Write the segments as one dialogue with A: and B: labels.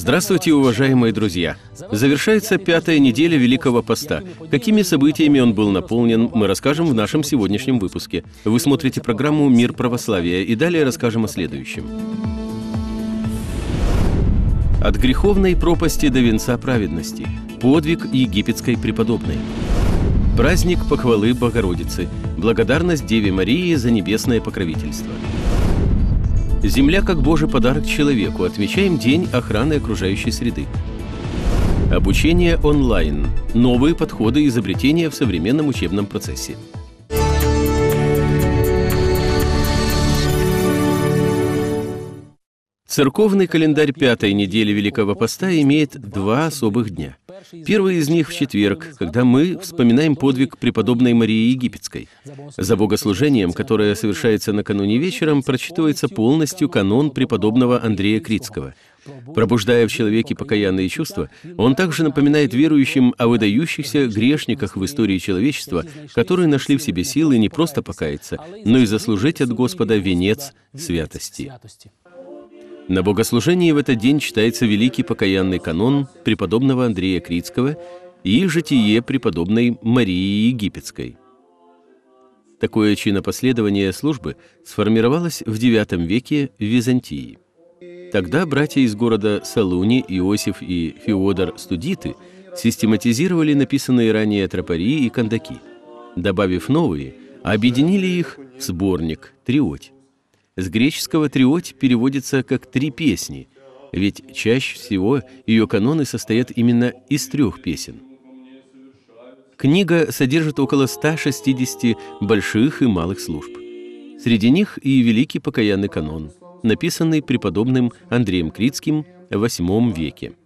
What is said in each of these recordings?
A: Здравствуйте, уважаемые друзья! Завершается 5-я неделя Великого Поста. Какими событиями он был наполнен, мы расскажем в нашем сегодняшнем выпуске. Вы смотрите программу «Мир православия», и далее расскажем о следующем. От греховной пропасти до венца праведности. Подвиг египетской преподобной. Праздник похвалы Богородицы. Благодарность Деве Марии за небесное покровительство. Земля как Божий подарок человеку. Отмечаем День охраны окружающей среды. Обучение онлайн. Новые подходы и изобретения в современном учебном процессе. Церковный календарь 5-й недели Великого Поста имеет два особых дня. Первый из них в четверг, когда мы вспоминаем подвиг преподобной Марии Египетской. За богослужением, которое совершается накануне вечером, прочитывается полностью канон преподобного Андрея Критского. Пробуждая в человеке покаянные чувства, он также напоминает верующим о выдающихся грешниках в истории человечества, которые нашли в себе силы не просто покаяться, но и заслужить от Господа венец святости. На богослужении в этот день читается великий покаянный канон преподобного Андрея Критского и житие преподобной Марии Египетской. Такое чинопоследование службы сформировалось в IX веке в Византии. Тогда братья из города Салуни, Иосиф и Феодор Студиты, систематизировали написанные ранее тропари и кандаки. Добавив новые, объединили их в сборник «Триоть». С греческого «триоть» переводится как «три песни», ведь чаще всего ее каноны состоят именно из 3 песен. Книга содержит около 160 больших и малых служб. Среди них и Великий покаянный канон, написанный преподобным Андреем Критским в VIII веке.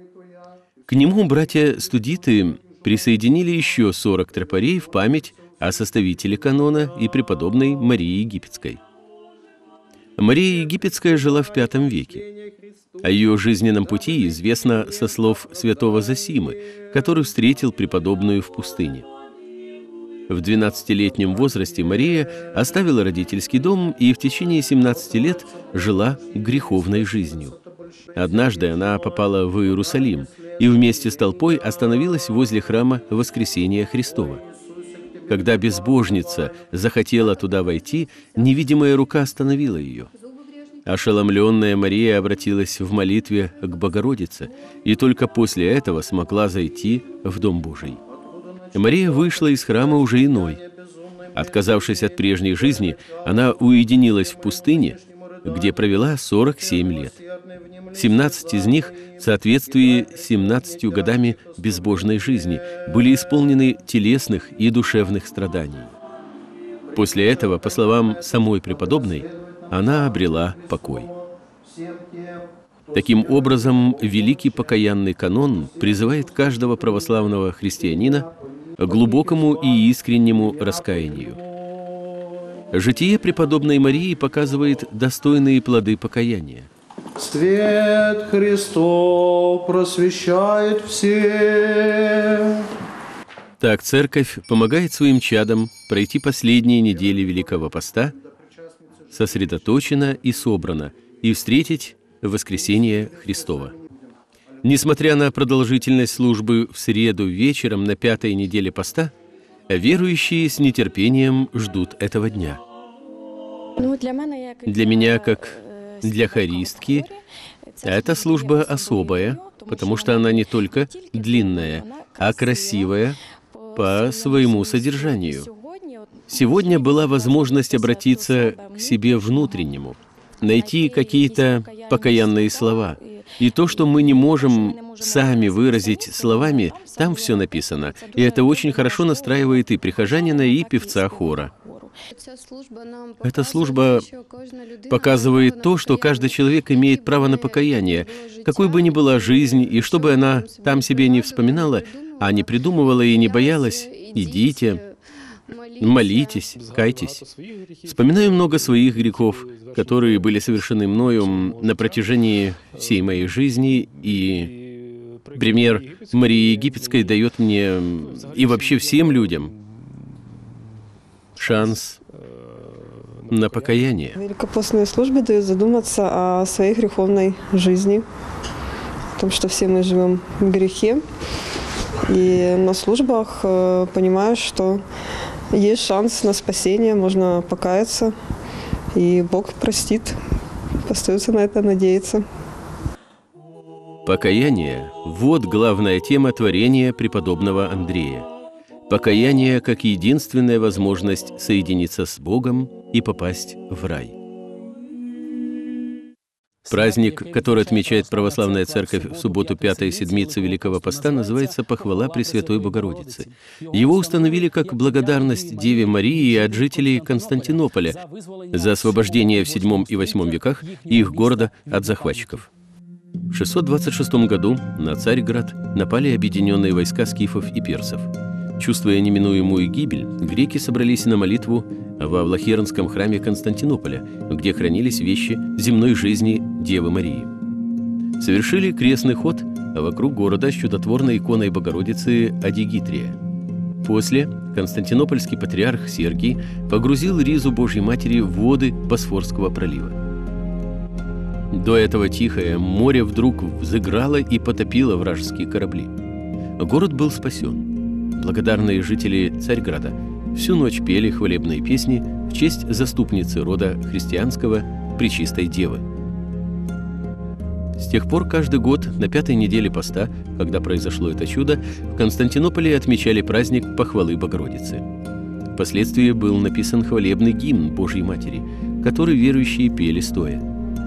A: К нему братья Студиты присоединили еще 40 тропарей в память о составителе канона и преподобной Марии Египетской. Мария Египетская жила в V веке. О ее жизненном пути известно со слов святого Зосимы, который встретил преподобную в пустыне. В 12-летнем возрасте Мария оставила родительский дом и в течение 17 лет жила греховной жизнью. Однажды она попала в Иерусалим и вместе с толпой остановилась возле храма Воскресения Христова. Когда безбожница захотела туда войти, невидимая рука остановила ее. Ошеломленная Мария обратилась в молитве к Богородице и только после этого смогла зайти в Дом Божий. Мария вышла из храма уже иной. Отказавшись от прежней жизни, она уединилась в пустыне, где провела 47 лет. 17 из них, в соответствии с 17 годами безбожной жизни, были исполнены телесных и душевных страданий. После этого, по словам самой преподобной, она обрела покой. Таким образом, Великий покаянный канон призывает каждого православного христианина к глубокому и искреннему раскаянию. Житие преподобной Марии показывает достойные плоды покаяния.
B: Свет Христов просвещает всех.
A: Так Церковь помогает своим чадам пройти последние недели Великого Поста сосредоточенно и собрано и встретить воскресение Христово. Несмотря на продолжительность службы в среду вечером на 5-й неделе Поста, верующие с нетерпением ждут этого дня. Для меня, как для хористки, эта служба особая, потому что она не только длинная, а красивая по своему содержанию. Сегодня была возможность обратиться к себе внутреннему, найти какие-то покаянные слова. И то, что мы не можем сами выразить словами, там все написано. И это очень хорошо настраивает и прихожанина, и певца хора. Эта служба показывает то, что каждый человек имеет право на покаяние, какой бы ни была жизнь, и что бы она там себе не вспоминала, а не придумывала и не боялась, идите, молитесь, кайтесь. Вспоминаю много своих грехов, которые были совершены мною на протяжении всей моей жизни, и пример Марии Египетской дает мне и вообще всем людям шанс на покаяние.
C: Великопостные службы дают задуматься о своей греховной жизни, потому что все мы живем в грехе. И на службах понимаю, что есть шанс на спасение, можно покаяться, и Бог простит. Остается на это надеяться.
A: Покаяние – вот главная тема творения преподобного Андрея. Покаяние как единственная возможность соединиться с Богом и попасть в рай. Праздник, который отмечает Православная Церковь в субботу пятой седмицы Великого Поста, называется «Похвала Пресвятой Богородицы». Его установили как благодарность Деве Марии от жителей Константинополя за освобождение в VII и VIII веках их города от захватчиков. В 626 году на Царьград напали объединенные войска скифов и персов. Чувствуя неминуемую гибель, греки собрались на молитву во Влахернском храме Константинополя, где хранились вещи земной жизни Девы Марии. Совершили крестный ход вокруг города с чудотворной иконой Богородицы Адигитрия. После константинопольский патриарх Сергий погрузил ризу Божьей Матери в воды Босфорского пролива. До этого тихое море вдруг взыграло и потопило вражеские корабли. Город был спасен. Благодарные жители Царьграда всю ночь пели хвалебные песни в честь заступницы рода христианского Пречистой Девы. С тех пор каждый год на пятой неделе поста, когда произошло это чудо, в Константинополе отмечали праздник Похвалы Богородицы. Впоследствии был написан хвалебный гимн Божьей Матери, который верующие пели стоя.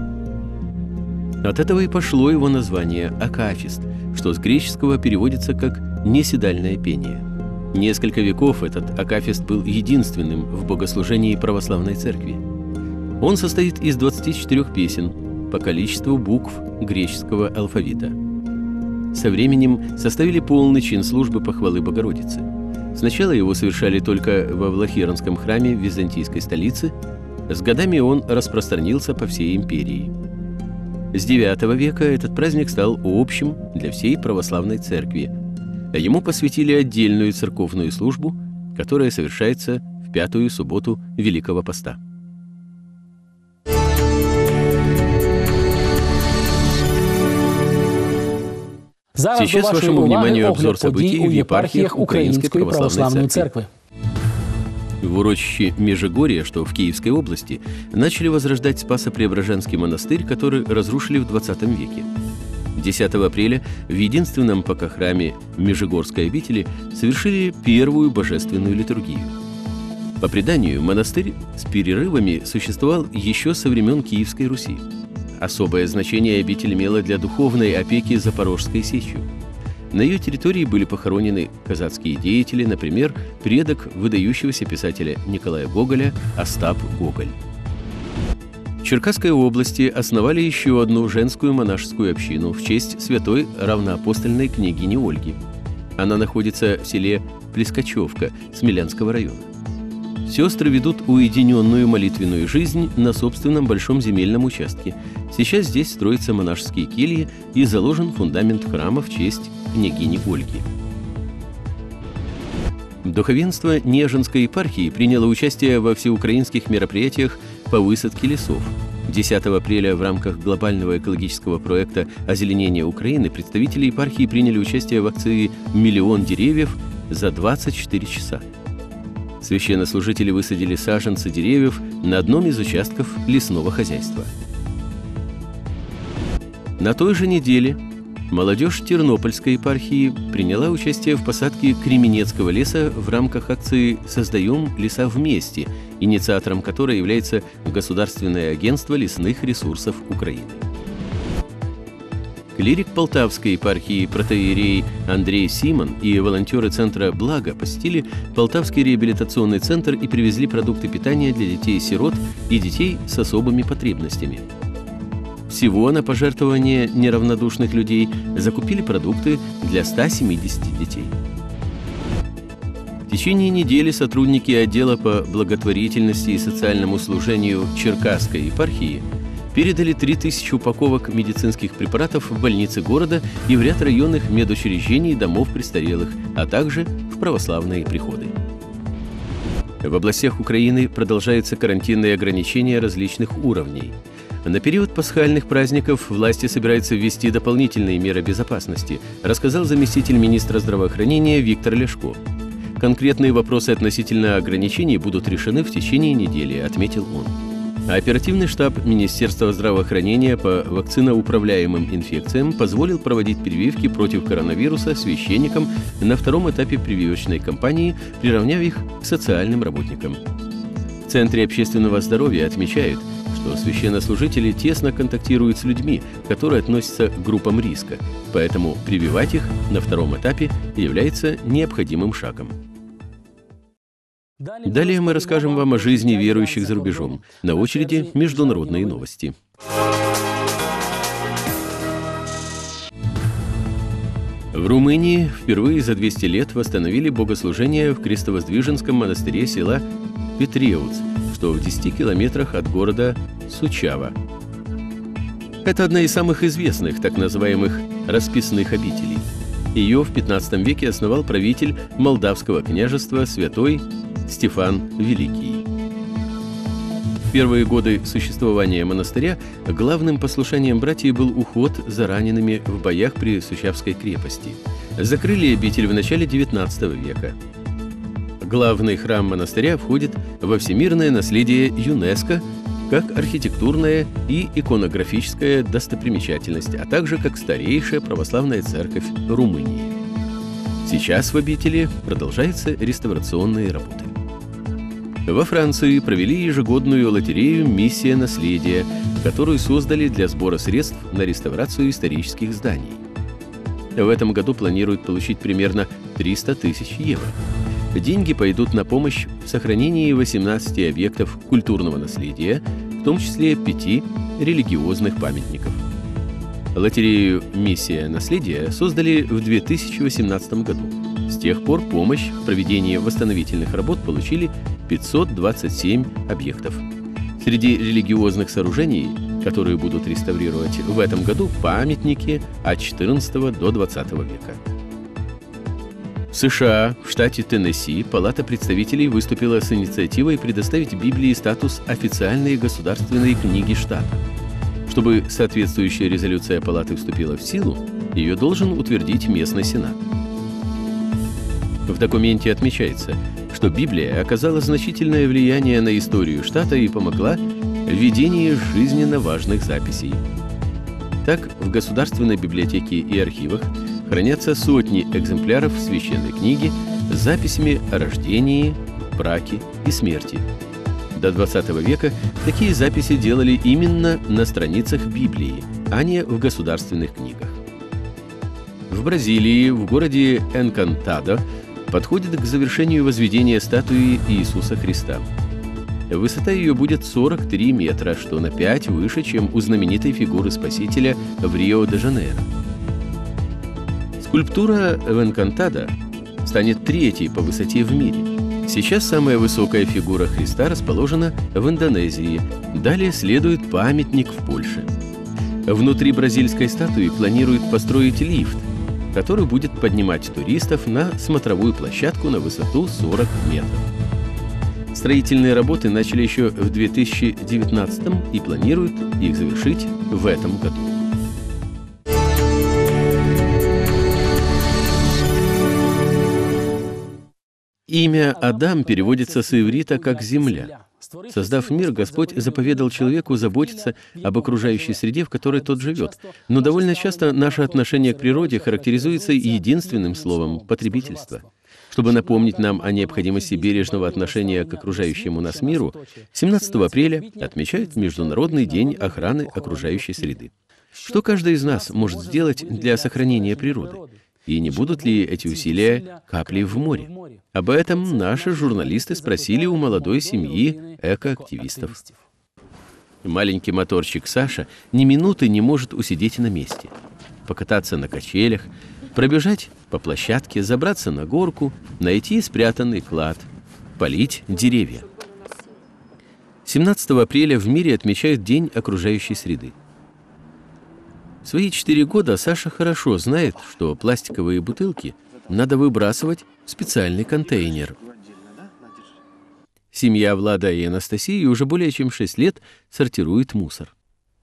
A: От этого и пошло его название «Акафист», что с греческого переводится как «неседальное пение». Несколько веков этот акафист был единственным в богослужении православной церкви. Он состоит из 24 песен по количеству букв греческого алфавита. Со временем составили полный чин службы похвалы Богородицы. Сначала его совершали только во Влахернском храме в византийской столице, с годами он распространился по всей империи. С IX века этот праздник стал общим для всей православной церкви. Ему посвятили отдельную церковную службу, которая совершается в пятую субботу Великого Поста. Сейчас вашему вниманию обзор событий в епархиях Украинской Православной Церкви. В урочище Межигорья, что в Киевской области, начали возрождать Спасо-Преображенский монастырь, который разрушили в XX веке. 10 апреля в единственном пока храме Межигорской обители совершили первую божественную литургию. По преданию, монастырь с перерывами существовал еще со времен Киевской Руси. Особое значение обитель имела для духовной опеки Запорожской сечью. На ее территории были похоронены казацкие деятели, например, предок выдающегося писателя Николая Гоголя Остап Гоголь. В Черкасской области основали еще одну женскую монашескую общину в честь святой равноапостольной княгини Ольги. Она находится в селе Плескачевка Смелянского района. Сестры ведут уединенную молитвенную жизнь на собственном большом земельном участке. Сейчас здесь строятся монашеские кельи и заложен фундамент храма в честь княгини Ольги. Духовенство Нежинской епархии приняло участие во всеукраинских мероприятиях по высадке лесов. 10 апреля в рамках глобального экологического проекта «Озеленение Украины» представители епархии приняли участие в акции «Миллион деревьев» за 24 часа. Священнослужители высадили саженцы деревьев на одном из участков лесного хозяйства. На той же неделе молодежь Тернопольской епархии приняла участие в посадке Кременецкого леса в рамках акции «Создаем леса вместе», инициатором которой является Государственное агентство лесных ресурсов Украины. Клирик Полтавской епархии протоиерей Андрей Симон и волонтеры Центра «Благо» посетили Полтавский реабилитационный центр и привезли продукты питания для детей-сирот и детей с особыми потребностями. Всего на пожертвования неравнодушных людей закупили продукты для 170 детей. В течение недели сотрудники отдела по благотворительности и социальному служению Черкасской епархии передали 3000 упаковок медицинских препаратов в больницы города и в ряд районных медучреждений и домов престарелых, а также в православные приходы. В областях Украины продолжаются карантинные ограничения различных уровней. На период пасхальных праздников власти собираются ввести дополнительные меры безопасности, рассказал заместитель министра здравоохранения Виктор Ляшко. Конкретные вопросы относительно ограничений будут решены в течение недели, отметил он. А оперативный штаб Министерства здравоохранения по вакциноуправляемым инфекциям позволил проводить прививки против коронавируса священникам на втором этапе прививочной кампании, приравняв их к социальным работникам. В Центре общественного здоровья отмечают, что священнослужители тесно контактируют с людьми, которые относятся к группам риска, поэтому прививать их на втором этапе является необходимым шагом. Далее мы расскажем вам о жизни верующих за рубежом. На очереди международные новости. В Румынии впервые за 200 лет восстановили богослужение в крестовоздвиженском монастыре села Петреуц, что в 10 километрах от города Сучава. Это одна из самых известных так называемых расписных обителей. Ее в 15 веке основал правитель Молдавского княжества святой Стефан Великий. В первые годы существования монастыря главным послушанием братьев был уход за ранеными в боях при Сучавской крепости. Закрыли обитель в начале XIX века. Главный храм монастыря входит во всемирное наследие ЮНЕСКО как архитектурная и иконографическая достопримечательность, а также как старейшая православная церковь Румынии. Сейчас в обители продолжаются реставрационные работы. Во Франции провели ежегодную лотерею «Миссия наследия», которую создали для сбора средств на реставрацию исторических зданий. В этом году планируют получить примерно 300 тысяч евро. Деньги пойдут на помощь в сохранении 18 объектов культурного наследия, в том числе 5 религиозных памятников. Лотерею «Миссия наследия» создали в 2018 году. С тех пор помощь в проведении восстановительных работ получили 527 объектов. Среди религиозных сооружений, которые будут реставрировать в этом году, памятники от XIV до XX века. В США, в штате Теннесси, Палата представителей выступила с инициативой предоставить Библии статус официальной государственной книги штата. Чтобы соответствующая резолюция Палаты вступила в силу, ее должен утвердить местный сенат. В документе отмечается, что Библия оказала значительное влияние на историю штата и помогла в ведении жизненно важных записей. Так, в Государственной библиотеке и архивах хранятся сотни экземпляров священной книги с записями о рождении, браке и смерти. До XX века такие записи делали именно на страницах Библии, а не в государственных книгах. В Бразилии, в городе Энкантадо, подходит к завершению возведения статуи Иисуса Христа. Высота ее будет 43 метра, что на 5 выше, чем у знаменитой фигуры Спасителя в Рио-де-Жанейро. Скульптура в Энкантадо станет третьей по высоте в мире. Сейчас самая высокая фигура Христа расположена в Индонезии. Далее следует памятник в Польше. Внутри бразильской статуи планируют построить лифт, который будет поднимать туристов на смотровую площадку на высоту 40 метров. Строительные работы начали еще в 2019 и планируют их завершить в этом году. Имя Адам переводится с иврита как «земля». Создав мир, Господь заповедал человеку заботиться об окружающей среде, в которой тот живет. Но довольно часто наше отношение к природе характеризуется единственным словом – потребительство. Чтобы напомнить нам о необходимости бережного отношения к окружающему нас миру, 17 апреля отмечают Международный день охраны окружающей среды. Что каждый из нас может сделать для сохранения природы? И не будут ли эти усилия каплей в море? Об этом наши журналисты спросили у молодой семьи экоактивистов. Маленький моторчик Саша ни минуты не может усидеть на месте. Покататься на качелях, пробежать по площадке, забраться на горку, найти спрятанный клад, полить деревья. 17 апреля в мире отмечают День окружающей среды. В свои 4 года Саша хорошо знает, что пластиковые бутылки надо выбрасывать в специальный контейнер. Семья Влада и Анастасии уже более чем 6 лет сортирует мусор.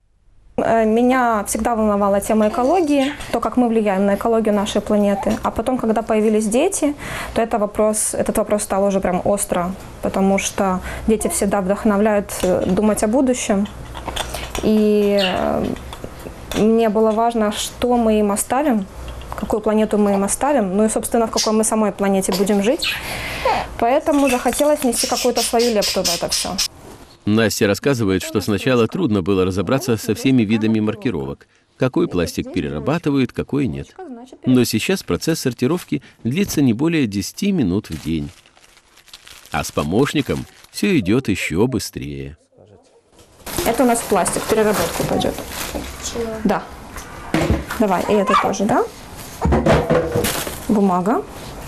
D: Меня всегда волновала тема экологии, то, как мы влияем на экологию нашей планеты. А потом, когда появились дети, то этот вопрос стал уже прям остро, потому что дети всегда вдохновляют думать о будущем. И мне было важно, что мы им оставим, какую планету мы им оставим, ну и, собственно, в какой мы самой планете будем жить. Поэтому захотелось внести какую-то свою лепту в это все.
A: Настя рассказывает, что сначала трудно было разобраться со всеми видами маркировок, какой пластик перерабатывает, какой нет. Но сейчас процесс сортировки длится не более 10 минут в день. А с помощником все идет еще быстрее.
D: Это у нас пластик, в переработку пойдет. Да. Давай, и это тоже, да? Бумага.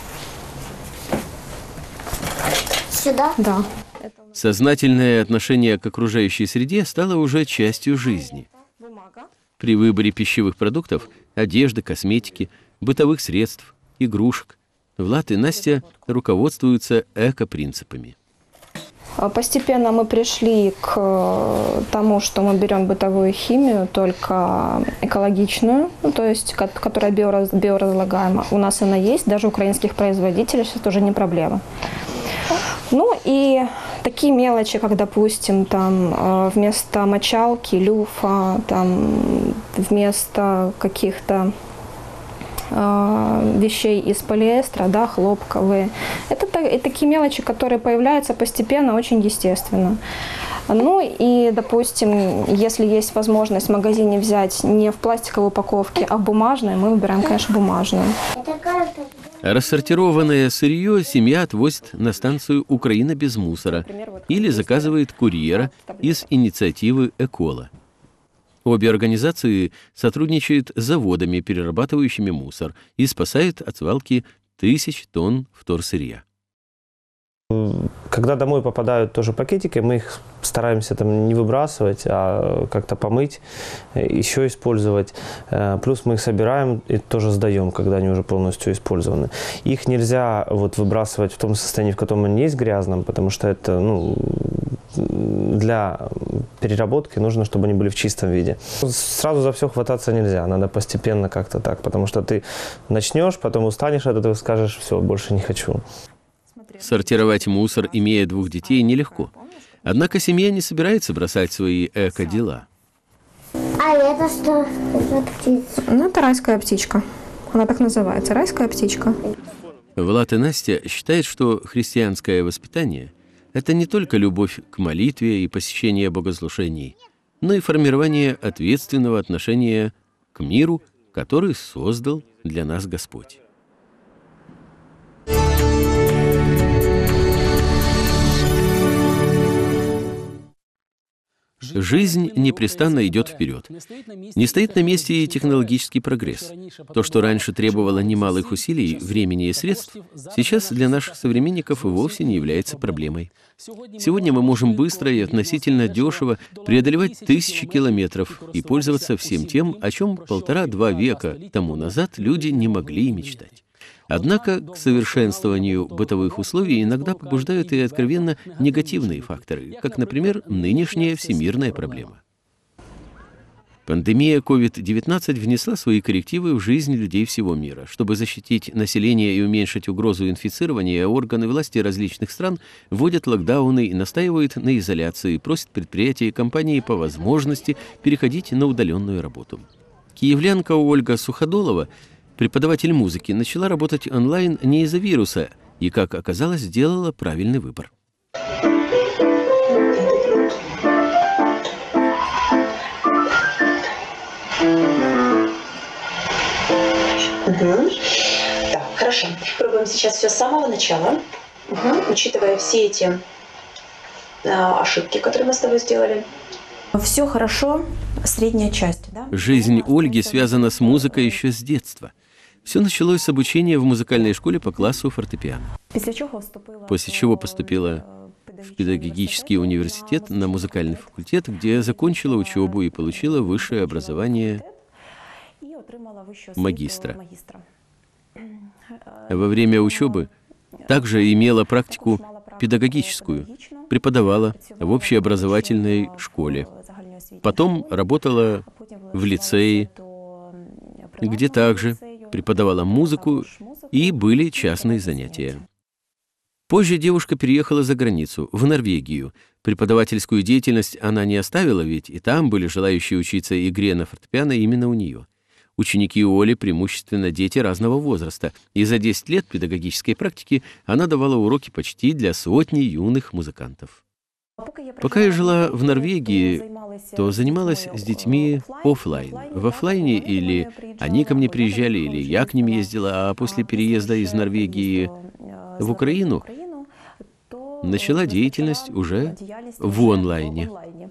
E: Сюда?
D: Да.
A: Сознательное отношение к окружающей среде стало уже частью жизни. При выборе пищевых продуктов, одежды, косметики, бытовых средств, игрушек Влад и Настя руководствуются эко-принципами.
D: Постепенно мы пришли к тому, что мы берем бытовую химию, только экологичную, ну, то есть, которая биоразлагаема. У нас она есть, даже украинских производителей, сейчас тоже не проблема. Ну и такие мелочи, как, допустим, там, вместо мочалки, люфа, там, вместо каких-то вещей из полиэстера, да, хлопковые. Это такие мелочи, которые появляются постепенно, очень естественно. Ну и, допустим, если есть возможность в магазине взять не в пластиковой упаковке, а в бумажной, мы выбираем, конечно, бумажную.
A: Рассортированное сырье семья отвозит на станцию «Украина без мусора» или заказывает курьера из инициативы «Экола». Обе организации сотрудничают с заводами, перерабатывающими мусор, и спасают от свалки тысяч тонн вторсырья.
F: Когда домой попадают тоже пакетики, мы их стараемся там не выбрасывать, а как-то помыть, еще использовать. Плюс мы их собираем и тоже сдаем, когда они уже полностью использованы. Их нельзя вот выбрасывать в том состоянии, в котором они есть, грязном, потому что это, ну, для переработки нужно, чтобы они были в чистом виде. Сразу за все хвататься нельзя, надо постепенно как-то так, потому что ты начнешь, потом устанешь от этого и скажешь: все, больше не хочу.
A: Сортировать мусор, имея 2 детей, нелегко. Однако семья не собирается бросать свои эко-дела.
E: А это что? Это птица.
D: Ну, это райская птичка. Она так называется, райская птичка.
A: Влад и Настя считают, что христианское воспитание – это не только любовь к молитве и посещение богослужений, но и формирование ответственного отношения к миру, который создал для нас Господь. Жизнь непрестанно идет вперед. Не стоит на месте и технологический прогресс. То, что раньше требовало немалых усилий, времени и средств, сейчас для наших современников вовсе не является проблемой. Сегодня мы можем быстро и относительно дешево преодолевать тысячи километров и пользоваться всем тем, о чем 1,5-2 века тому назад люди не могли и мечтать. Однако к совершенствованию бытовых условий иногда побуждают и откровенно негативные факторы, как, например, нынешняя всемирная проблема. Пандемия COVID-19 внесла свои коррективы в жизнь людей всего мира. Чтобы защитить население и уменьшить угрозу инфицирования, органы власти различных стран вводят локдауны и настаивают на изоляции, просят предприятия и компании по возможности переходить на удаленную работу. Киевлянка Ольга Суходолова, преподаватель музыки, начала работать онлайн не из-за вируса и, как оказалось, сделала правильный выбор.
G: Так, хорошо. Пробуем сейчас все с самого начала, учитывая все эти ошибки, которые мы с тобой сделали. Все хорошо, средняя часть. Да?
A: Жизнь Ольги связана с музыкой еще с детства. Все началось с обучения в музыкальной школе по классу фортепиано. После чего поступила в педагогический университет на музыкальный факультет, где закончила учебу и получила высшее образование магистра. Во время учебы также имела практику педагогическую, преподавала в общеобразовательной школе. Потом работала в лицее, где также преподавала музыку, и были частные занятия. Позже девушка переехала за границу, в Норвегию. Преподавательскую деятельность она не оставила, ведь и там были желающие учиться игре на фортепиано именно у нее. Ученики Оли преимущественно дети разного возраста, и за 10 лет педагогической практики она давала уроки почти для сотни юных музыкантов. Пока я жила в Норвегии, то занималась с детьми офлайн. В офлайне или они ко мне приезжали, или я к ним ездила, а после переезда из Норвегии в Украину начала деятельность уже в онлайне.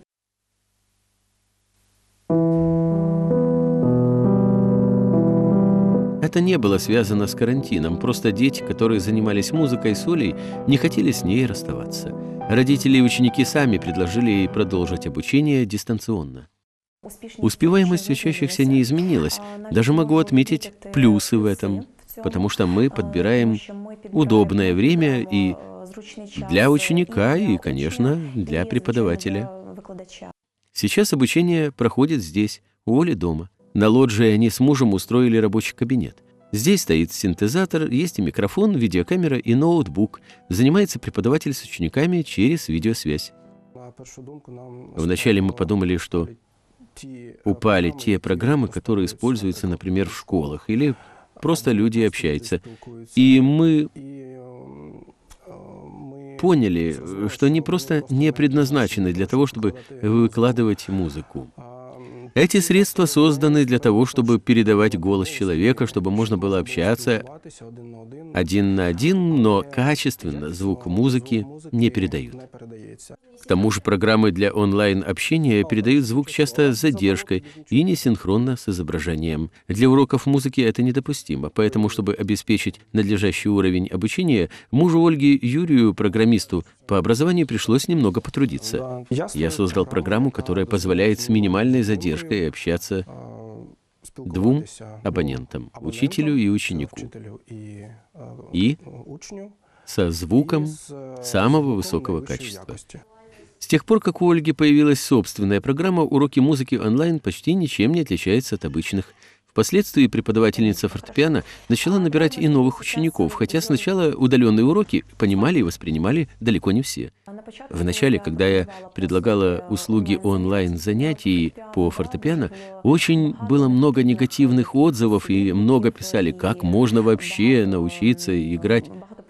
A: Это не было связано с карантином, просто дети, которые занимались музыкой с Олей, не хотели с ней расставаться. Родители и ученики сами предложили ей продолжить обучение дистанционно. Успеваемость учащихся не изменилась, даже могу отметить плюсы в этом, потому что мы подбираем удобное время и для ученика, и, конечно, для преподавателя. Сейчас обучение проходит здесь, у Оли дома. На лоджии они с мужем устроили рабочий кабинет. Здесь стоит синтезатор, есть и микрофон, видеокамера и ноутбук. Занимается преподаватель с учениками через видеосвязь. Вначале мы подумали, что упали те программы, которые используются, например, в школах, или просто люди общаются. И мы поняли, что они просто не предназначены для того, чтобы выкладывать музыку. Эти средства созданы для того, чтобы передавать голос человека, чтобы можно было общаться один на один, но качественно звук музыки не передают. К тому же программы для онлайн-общения передают звук часто с задержкой и несинхронно с изображением. Для уроков музыки это недопустимо, поэтому, чтобы обеспечить надлежащий уровень обучения, мужу Ольги Юрию, программисту, по образованию пришлось немного потрудиться. Я создал программу, которая позволяет с минимальной задержкой общаться двум абонентам, учителю и ученику, и со звуком самого высокого качества. С тех пор, как у Ольги появилась собственная программа, уроки музыки онлайн почти ничем не отличаются от обычных. Впоследствии преподавательница фортепиано начала набирать и новых учеников, хотя сначала удаленные уроки понимали и воспринимали далеко не все. Вначале, когда я предлагала услуги онлайн-занятий по фортепиано, очень было много негативных отзывов, и много писали, как можно вообще научиться играть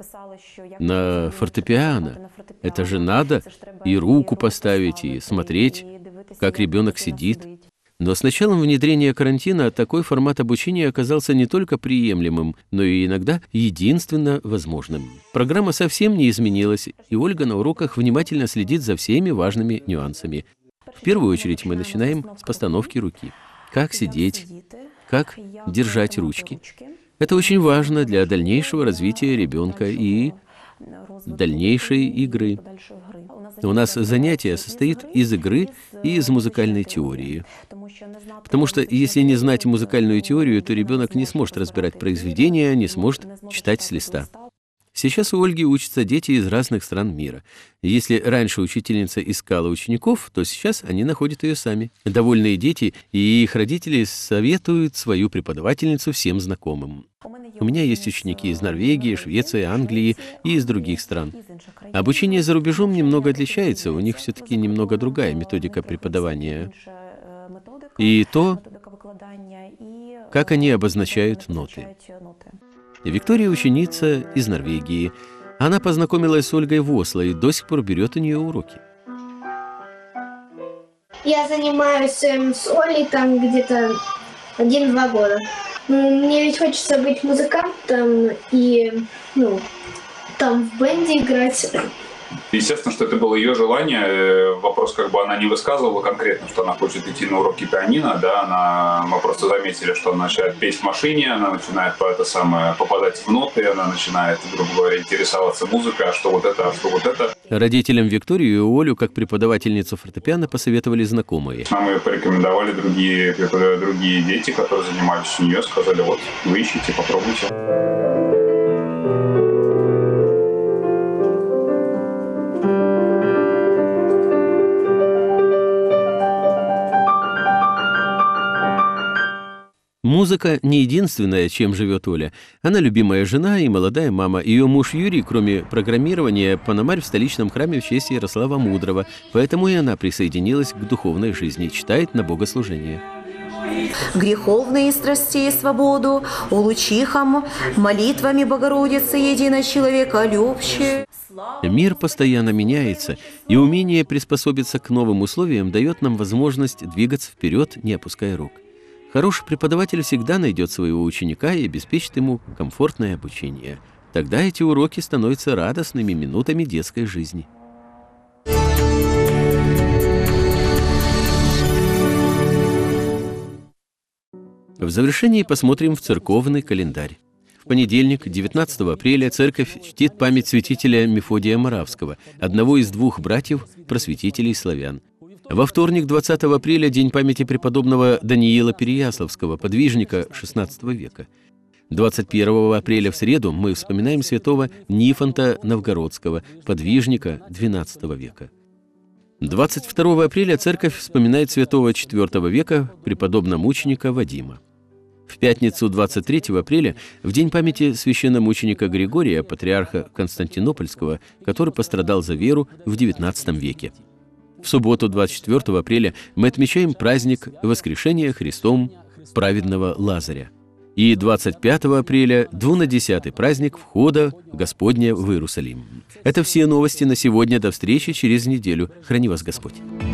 A: на фортепиано. Это же надо и руку поставить, и смотреть, как ребенок сидит. Но с началом внедрения карантина такой формат обучения оказался не только приемлемым, но и иногда единственно возможным. Программа совсем не изменилась, и Ольга на уроках внимательно следит за всеми важными нюансами. В первую очередь мы начинаем с постановки руки. Как сидеть, как держать ручки. Это очень важно для дальнейшего развития ребенка и дальнейшей игры. У нас занятие состоит из игры и из музыкальной теории. Потому что если не знать музыкальную теорию, то ребенок не сможет разбирать произведения, не сможет читать с листа. Сейчас у Ольги учатся дети из разных стран мира. Если раньше учительница искала учеников, то сейчас они находят ее сами. Довольные дети и их родители советуют свою преподавательницу всем знакомым. У меня есть ученики из Норвегии, Швеции, Англии и из других стран. Обучение за рубежом немного отличается, у них все-таки немного другая методика преподавания. И то, как они обозначают ноты. Виктория ученица из Норвегии. Она познакомилась с Ольгой в Осло и до сих пор берет у нее уроки.
E: Я занимаюсь с Олей там где-то 1-2 года. Мне ведь хочется быть музыкантом и там в бенде играть.
H: Естественно, что это было ее желание. Вопрос, как бы она не высказывала конкретно, что она хочет идти на уроки пианино, да, мы просто заметили, что она начинает петь в машине, она начинает попадать в ноты, она начинает, грубо говоря, интересоваться музыкой, а что вот это, а что вот это.
A: Родителям Викторию и Олю как преподавательницу фортепиано посоветовали знакомые.
H: Нам ее порекомендовали другие дети, которые занимались у нее, сказали, вот, вы ищите, попробуйте.
A: Однако не единственное, чем живет Оля. Она любимая жена и молодая мама. Ее муж Юрий, кроме программирования, пономарь в столичном храме в честь Ярослава Мудрого. Поэтому и она присоединилась к духовной жизни, читает на богослужение.
I: Греховные страстей свободу, улучихам, молитвами Богородицы едино человеколюбче.
A: Мир постоянно меняется, и умение приспособиться к новым условиям дает нам возможность двигаться вперед, не опуская рук. Хороший преподаватель всегда найдет своего ученика и обеспечит ему комфортное обучение. Тогда эти уроки становятся радостными минутами детской жизни. В завершении посмотрим в церковный календарь. В понедельник, 19 апреля, церковь чтит память святителя Мефодия Моравского, одного из двух братьев-просветителей славян. Во вторник, 20 апреля, день памяти преподобного Даниила Переяславского, подвижника XVI века. 21 апреля в среду мы вспоминаем святого Нифонта Новгородского, подвижника XII века. 22 апреля церковь вспоминает святого IV века, преподобно-мученика Вадима. В пятницу 23 апреля, в день памяти священномученика Григория, патриарха Константинопольского, который пострадал за веру в XIX веке. В субботу 24 апреля мы отмечаем праздник Воскрешения Христом праведного Лазаря. И 25 апреля – 210-й праздник входа Господня в Иерусалим. Это все новости на сегодня. До встречи через неделю. Храни вас Господь.